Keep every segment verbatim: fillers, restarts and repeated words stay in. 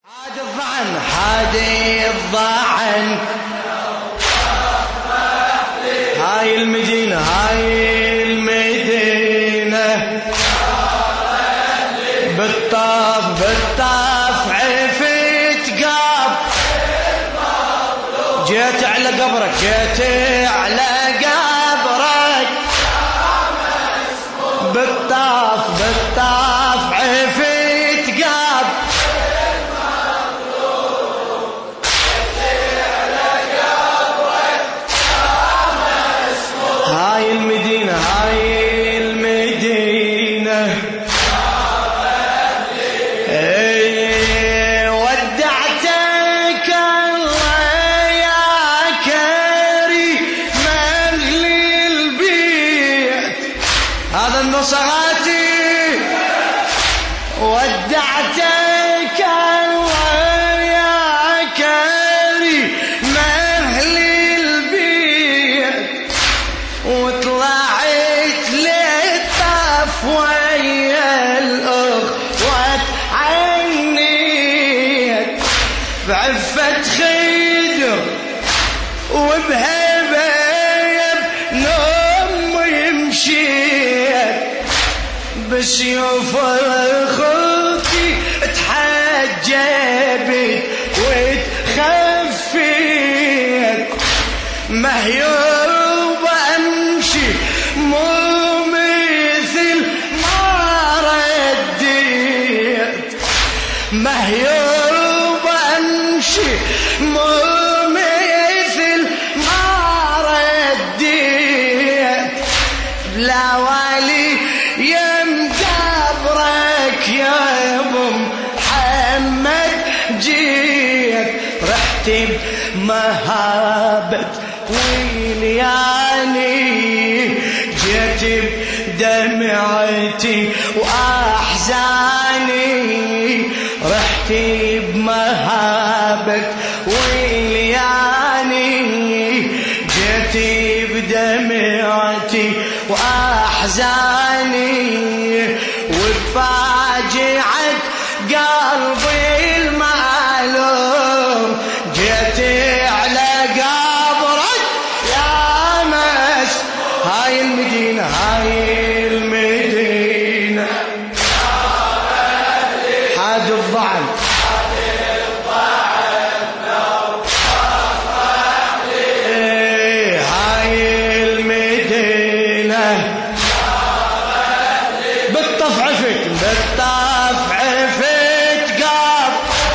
حاد الضعن حاد الضعن هاي المدينة هاي المدينة بالطاف بالطاف عفت قاب جيت على قبرك جيت على قبرك بالطاف بالطاف عفت قاب هاي المدينة هاي المدينة ايه ودعتك الله يا كريم مغلي البيت هذا النصراتي ودعتك الله يا كريم مغلي البيت وطلعت للطاف ويا الأخوة عنيت بعفة خدر وبهباب نوم مشيت بسيوف اخوتي اتحجبت وتخفيت مهيوب امشي مو مثل ما رديت مهيوب امشي مو مثل ما رديت بلا والي يم قبرك يا ابو محمد جيت رحت بمهابة ويلياني جيت بدمعتي واحزاني رحت بمهابة ويلياني جيت بدمعتي واحزاني وبفاجعة قلبي المعلوم جيت على قبرك يا مس هاي المدينة هاي المدينة حاد الضعن ايه هاي المدينة بالطف عفت بالطف عفت قاب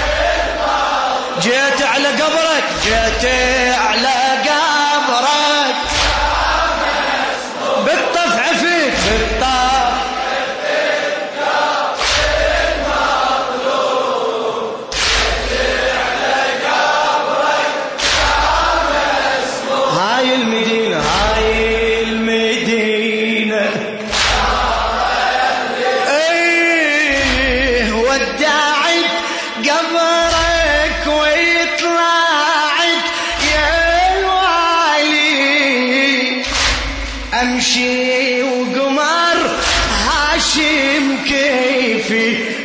جيت على قبرك جيت على قبرك بالطف عفت بالطف هاي المدينة هاي المدينة ايه ودعت قبرك ويطلعت يا الوالي امشي وقمر هاشم كيفي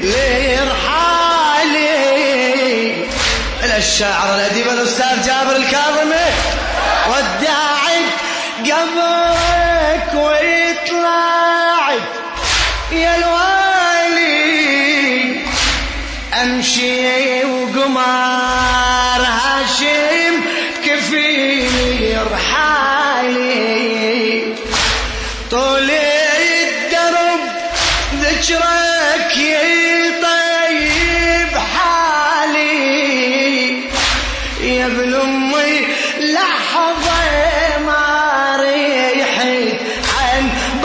لرحالي الشاعر الأديب الأستاذ جابر الكاظمي ودعت قبرك ويطلعت يا الوالي امشي وقمر هاشم كفيني رحالي طول الدرب ذكرك يطيب حالي يا ابن امي لحظة ما ريحت عن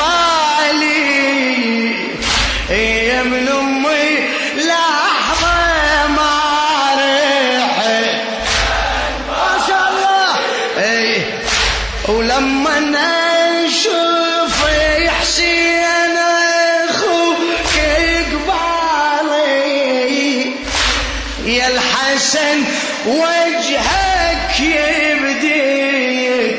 بالي يا ابن امي لحظة ما ريحت ما شاء الله ايه ولما نشوف حسين اخوك قبالي يا الحسن وجهك يبديك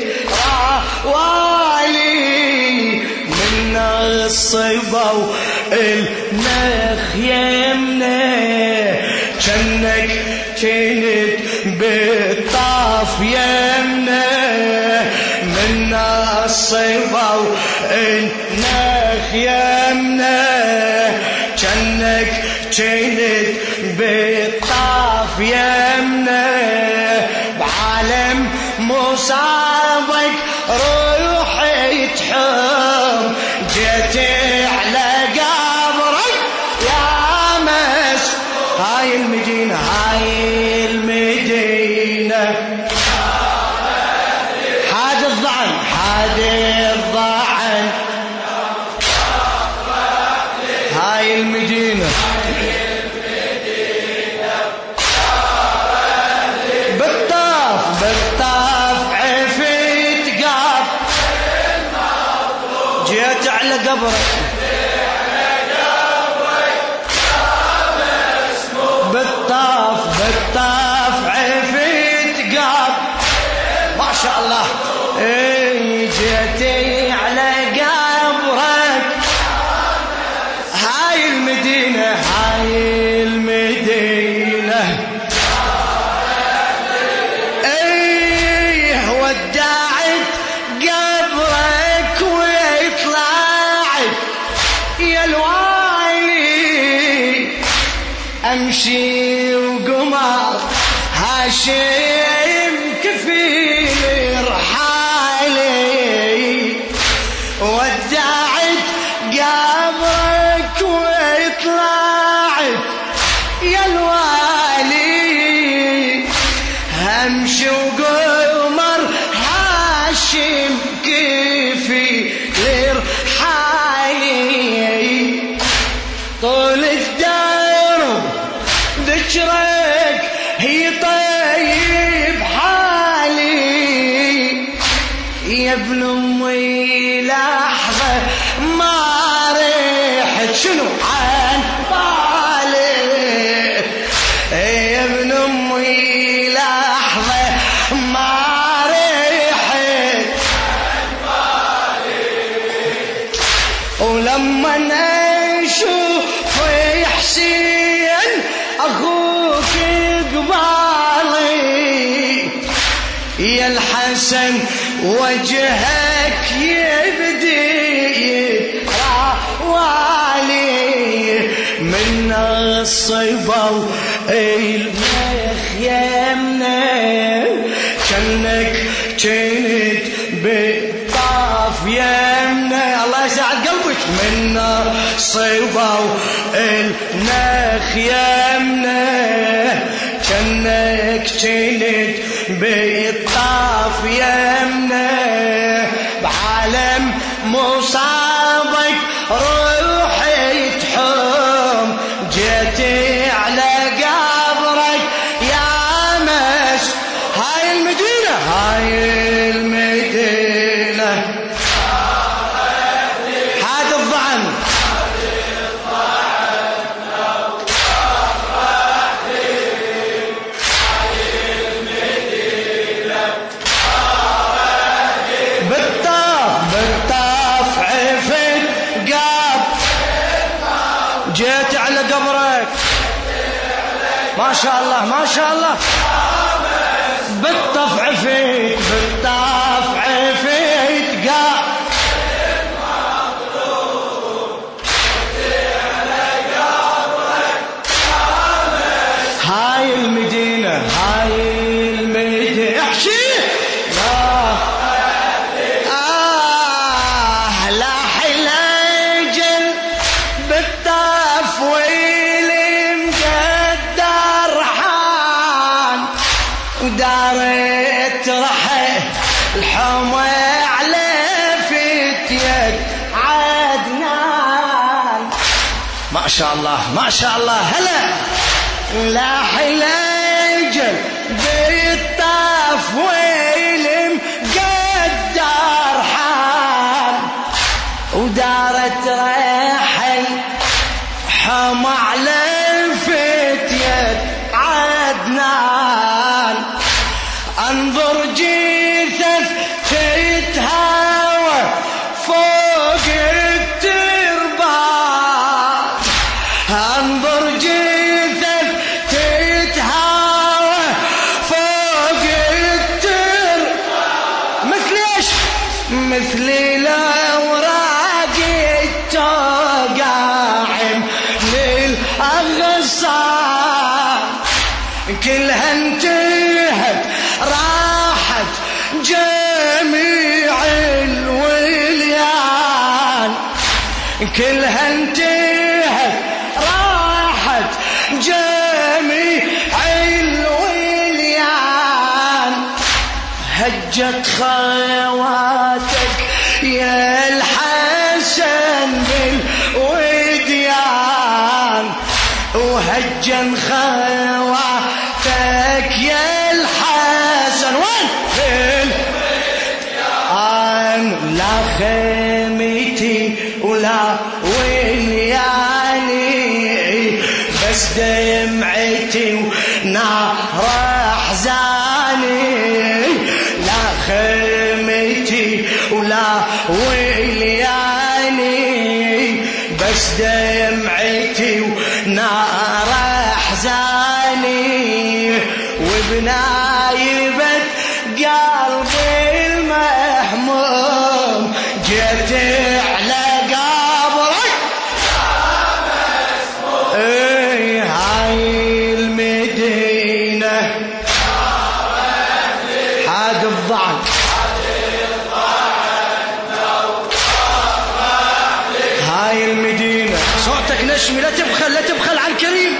والي من الصبا والنخ يمنه كان جنك كنت بالطاف يمنا من الصبا والنخ يمنا جنك كنت بالطاف يمنا بعالم مصابك روحي تحم جيت على قبرك يا مس هاي المدينة هاي المدينة حاد الضعن حاد الضعن هاي المدينة بالطاف بالطاف عفيت قاب جيت على قبرك بالطاف بالطاف عفيت قاب ما شاء الله اي جيتي على قبرك هاي المدينة هاي المدينة اي ودعت قبرك ويطلعت يا الوالي امشي وقمر هاشم كفيل رحالي ودعت قبرك وطلعت يا الوالي همشي وقمر هاشم كفيل رحالي طول الدرب ذكرك هي طيب حالي يا ابن امي لحظة ما ريحت شنو عن بالي يا ابن امي لحظة ما ريحت عن بالي ولما نشوف حسين اخوك قبالي يا الحسن وجهك يبدي والي من الصبا والمخ يمنا كأنك كنت بالطاف يمنا الله يسعد قلبك من الصبا والنخ يمنا كأنك كنت بالطاف يمنا بعالم مصابك روحي تحم جيتي على قبرك يا مس هاي المدينة هاي المدينة حاد الضعن جيت على قبرك ما شاء الله ما شاء الله بالطف عفيت بالطف عفيت قاب هاي المدينة هاي المدينة احشي آه آه لا حلاجل بالطف والمقدر حان ودارت رحي الحمى على فتية عدنان ما شاء الله ما شاء الله هلا لا حلاجل بالطف والمقدر حان ودارت رحي حمى على فتية عدنان انظر جثث تتهاوى فوق التربان انظر جثث تتهاوى الأغصان كلها انتهت راحت جميع الوليان كلها انتهت راحت جميع الوليان هجت خواتك يا الحسن بالوديان وهجن خواتك يا الحسن وين بالوديان لا خيمتي ولا ولياني بس دمعتي ونار احزاني لا خيمتي ولا ولياني بس دمعتي ونار احزاني وبنايبة قلبي المهموم جيت على قبرك اي هاي المدينة حاد الضعن هاي المدينة صوتك نشمي لا تبخل لا تبخل عن كريم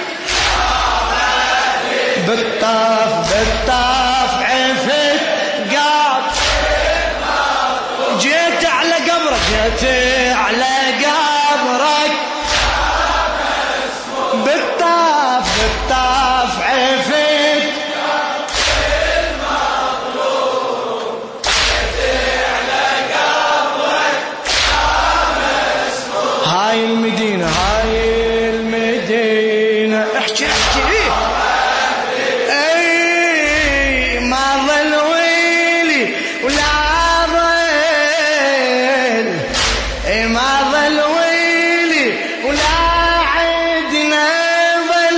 بالطاف بالطاف عفت قاب جيت على قبرك جيت على قبرك بالطاف بالطاف عفت هاي المدينة هاي المدينة احكي احكي اي ما ظل ويلي ولا ظل اي ما ظل ويلي ولا عدنا ظل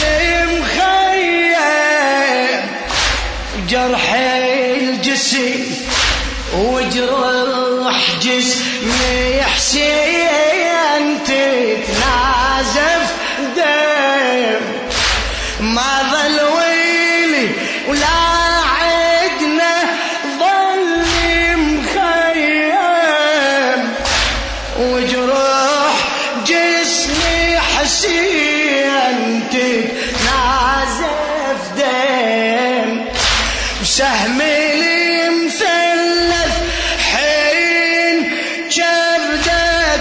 المخيم جرح الجسم وجرح جسمي حسين تتنازف دم ما ظل ويلي ولا عدنا ظل مخيم وجروح جسمي حسين تتنازف دم وسهم المثلث حين جبدة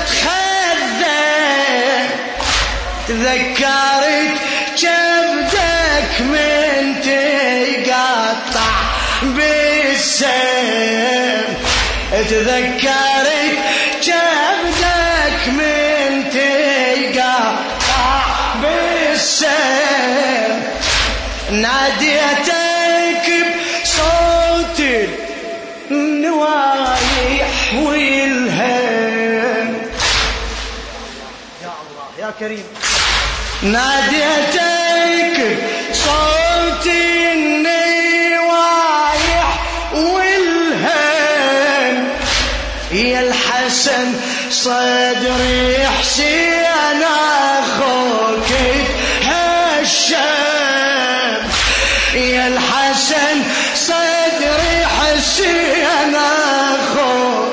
خذه تذكرت جبدك من تقطع بالسيف تذكرت جبدك من تقطع بالسيف ناديتك بصوت النوايح والهم يا الله يا كريم ناديتك صوت النوايح والهم يا الحسن صدري حسين اخوك هالشام يا الحسن صدري حسين اخوك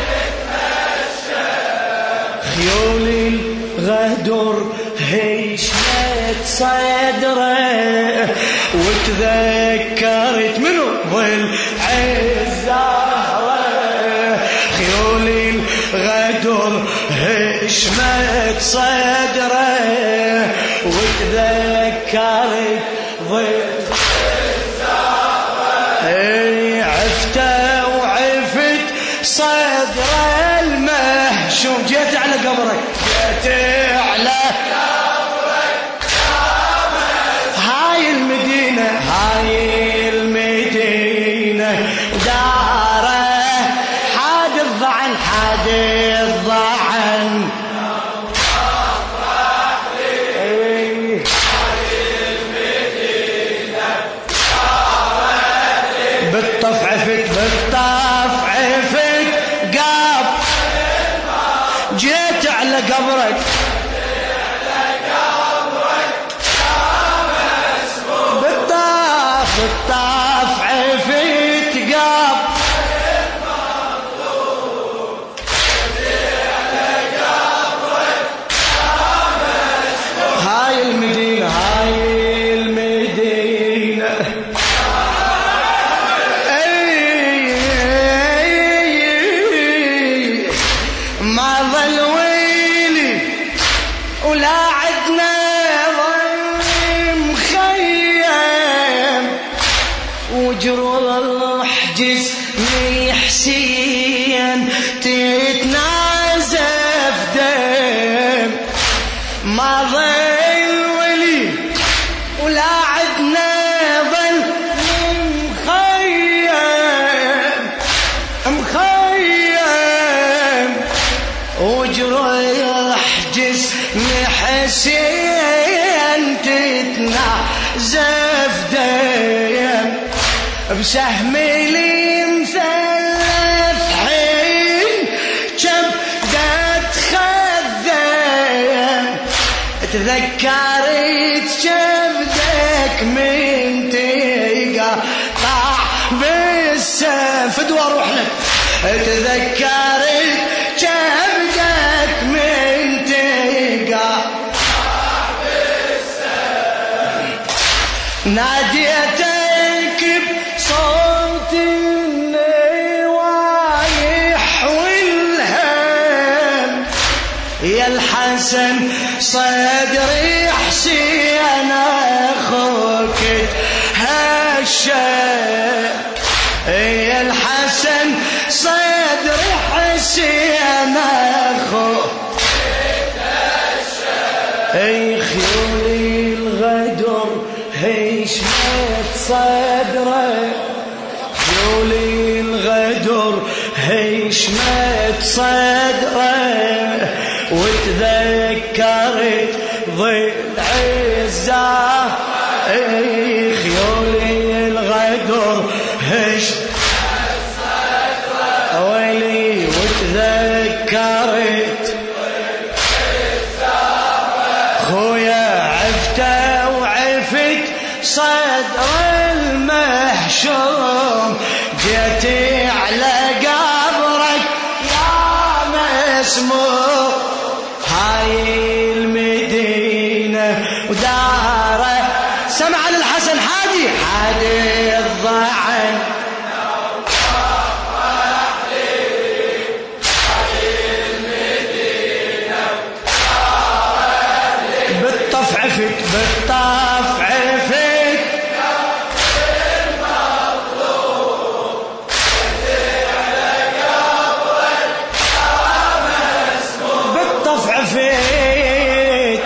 هالشام خيولي الغدر هيشمت صدره وتذكرت منو ظل عالزهره خيولي الغدر هيشمت صدره وتذكرت ظل عالزهره اي عفته وعفت صدره المهشوم جيت على قبرك جيت على هاي المدينة هاي المدينة داره حاد الضعن حاد الضعن بسهمي لي مثلث حين جبدت خذين تذكرت جبدك من تقطع بالسيف فدوى روح لك تذكرت جبدك من تقطع بالسيف ناديتك بصوت النوايح والهم يا الحسن صدري حسين اخوك هالشيء يا الحسن صدري حسين اخوك هالشيء خيولي الغدر هيشمت صدره خيولي الغدر هيشمت صدره وتذكرت ضلع الزهر خيولي الغدر هيشمت صدره ويلي وتذكرت خويا عفته وعفت صدر المحشوم جيتي على قبرك يا مسموم هاي المدينة وداره سمع للحسن حادي حادي الضعن بالطف عفت بالطف عفت بالطف عفت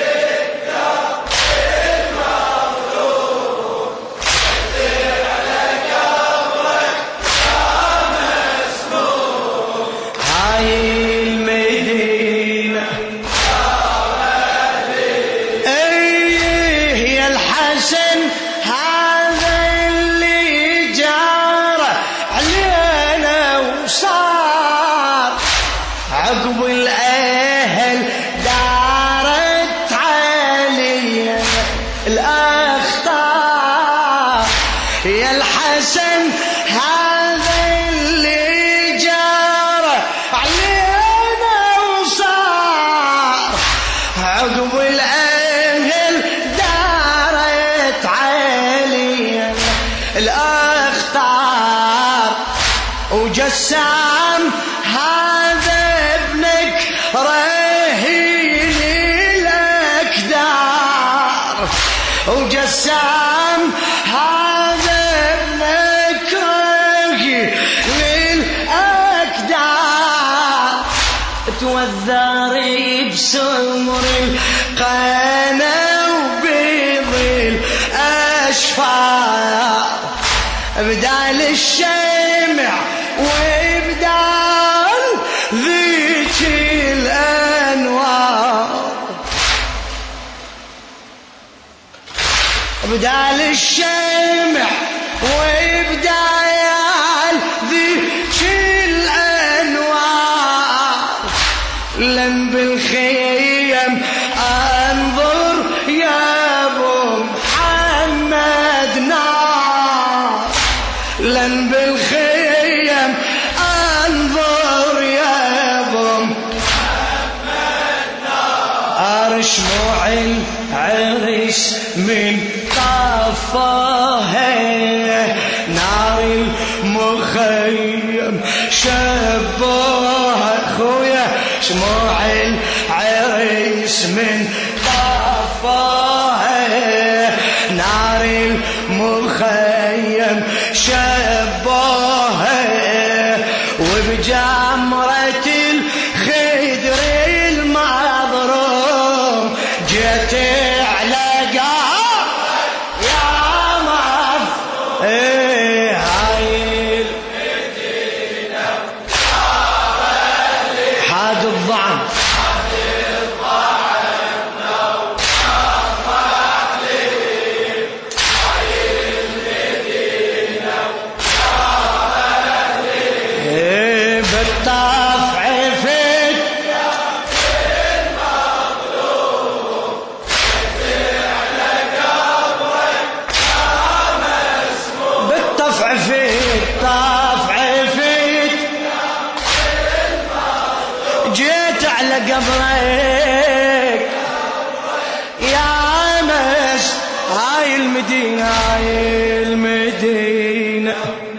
هاي المدينة ايه يا الحسن هذا اللي جار علينا وصار عقب الاهل دارت علي الاخطار يا الحسن هذا اللي جار علينا وصار عقب الاهل دارت علي الاخطار وجسام هذا ابنك رهين الاكدار وجسام هذا ابنك رهين الاكدار توذري بسمر القنا وبيض الاشفار بدال الشمع وبدال ذيك الانوار بدال الشمع وبدال ذيك الانوار لم بالخيم انظر يا ابو محمد نار لن بالخيم انظر يا ابو محمد نار شموع العريس من طفاها نار المخيم شبوها خويا شموع العريس من طفاها نار المخيم شبوها وبجمرة الخدر المضروم جيت على قهر يا مف ايه هاي المدينة حاد الضعن قبرك يا مس هاي المدينة هاي المدينة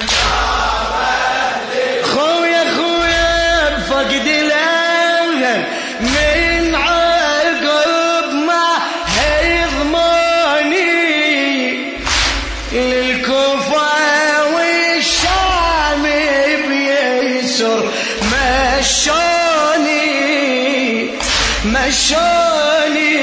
خويا خويا بفقد الأهل من عقب ما هيضماني للكوفة والشام بيسر مشوني مشوني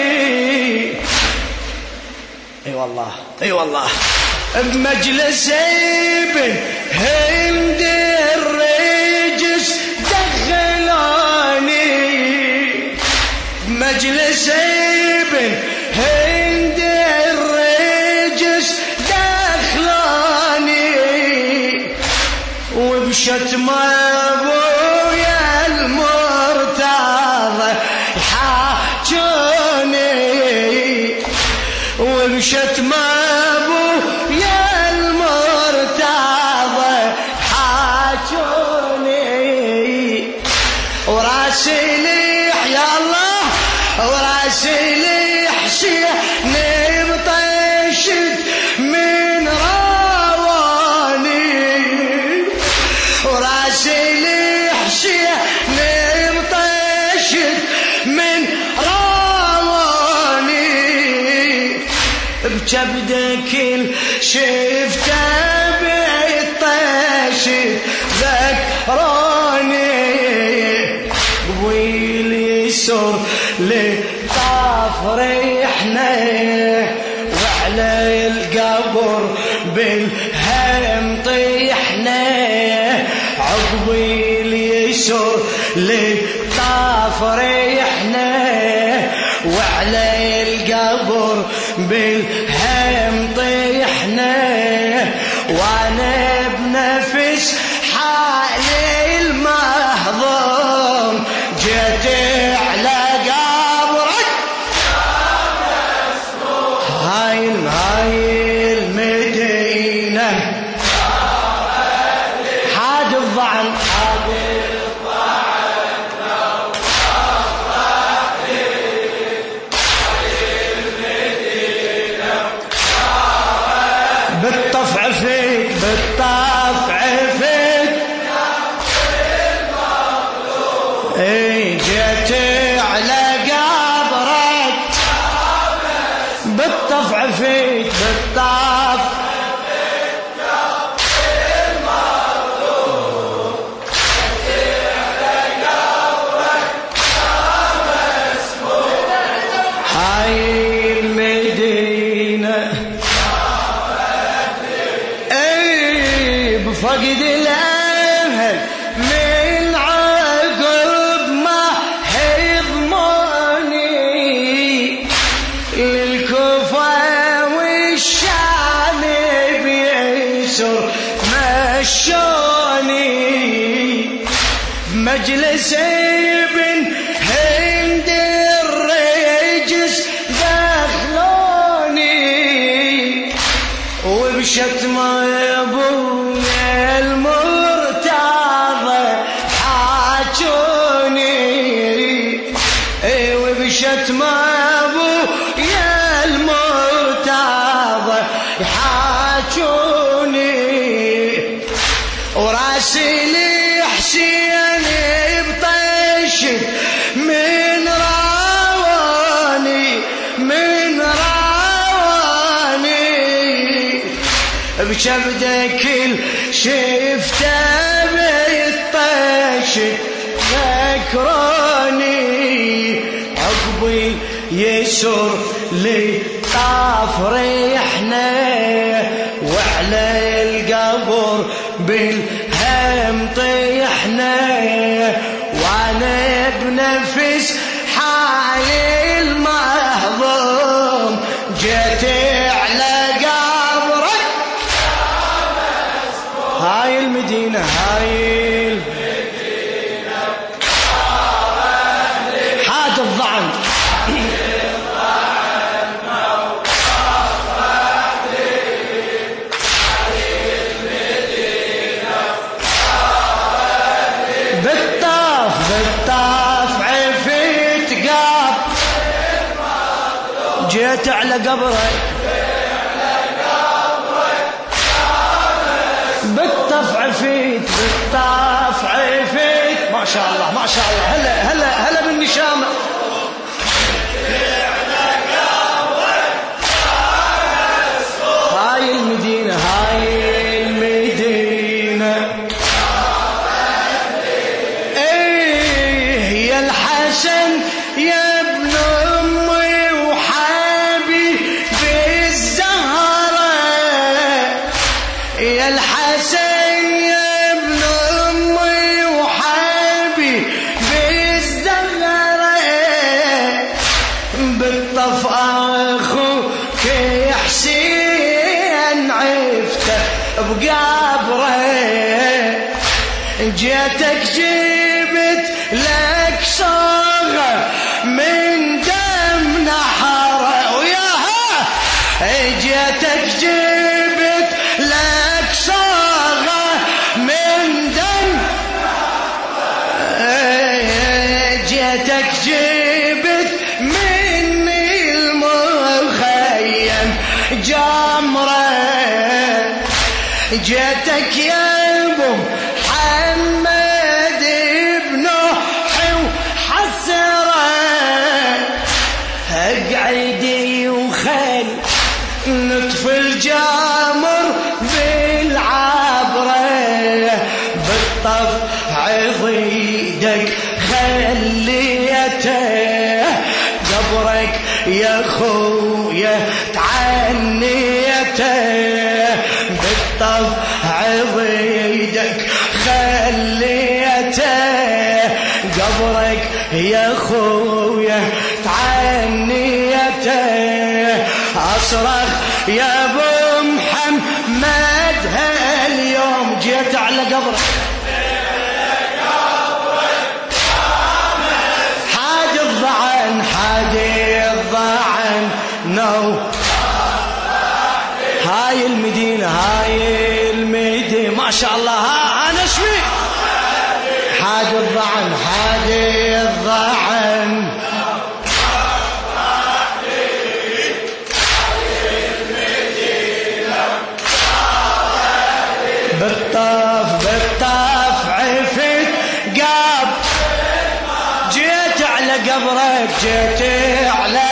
اي والله اي والله بمجلس ابن هند الرجس دخلاني بمجلس ابن هند الرجس دخلاني وبشتم ابويا المرتضى يحاجوني وبشتم ابويا المرتضى يحاجوني وراسي ليح يا الله وراسي ليح حسين بطشت من راواني وراسي ليح حسين بطشت من راواني بجبدك شفته بالطشت ذكراني ويليسر لطاف ريحنا وعلى القبر بالهم طيحنا عقبي اليسر لطاف ريحنا وعلى القبر بالهم طيحنا وانا بنفس حالي المهضوم جيت على قبرك هاي هاي المدينة حاد الضعن حاد بالطفع فيك بالطفع فيك اي جيت على قبرك بالطفع فيك بالطفع هاي المدينة بفقد الأهل من عقب ما هيضماني للكوفة والشام بيسر مشوني بمجلس ابن هند الرجس دخلوني وبشتم ابويا المرتضى حاجوني وبشتم ابويا المرتضى حاجوني وراسي لي حسين بطشت من راواني من راواني بشبدك شفته بالطشت ذكراني عقبي يسر لي طاف ريحنا وعلى القبر بالهم طيحنا وانا بنفس حالي المهضوم جيت على قبرك هاي المدينة هاي المدينة حاد الضعن جيت على قبرك بالطفع فيك بالطفع فيك ما شاء الله ما شاء الله. هلا هلا هلا بالنشامة. هاي المدينة هاي المدينة ايه يا الحسن يا ابن امي وحبيبي بالزهرة يا الحسن يا ابن امي وحبيبي بالزهرة بالطف اخوك يا حسين عفته بقبره جيتك جبت لك صاغة من دم نحره وياها جيتك جبت لك صاغة من دم جيتك جبت مني المخيم جمره جيتك يا ابو محمد ابنه وحسره اقعدي وخل نطفي الجمر بالعبره بالطف عضيدك خليته قبرك يا خويا تعنيته بالطف عضيدك خليته قبرك يا خويا تعنيته اصرخ يا ابو محمد هاليوم جيت على قبرك حاد الضعن حاد الضعن نو هاي المدينة هاي المدينة ما شاء الله. ها أنا شوي حاد الضعن حاد الضعن بالطف بالطف عفت قاب جيت على قبرك جيت على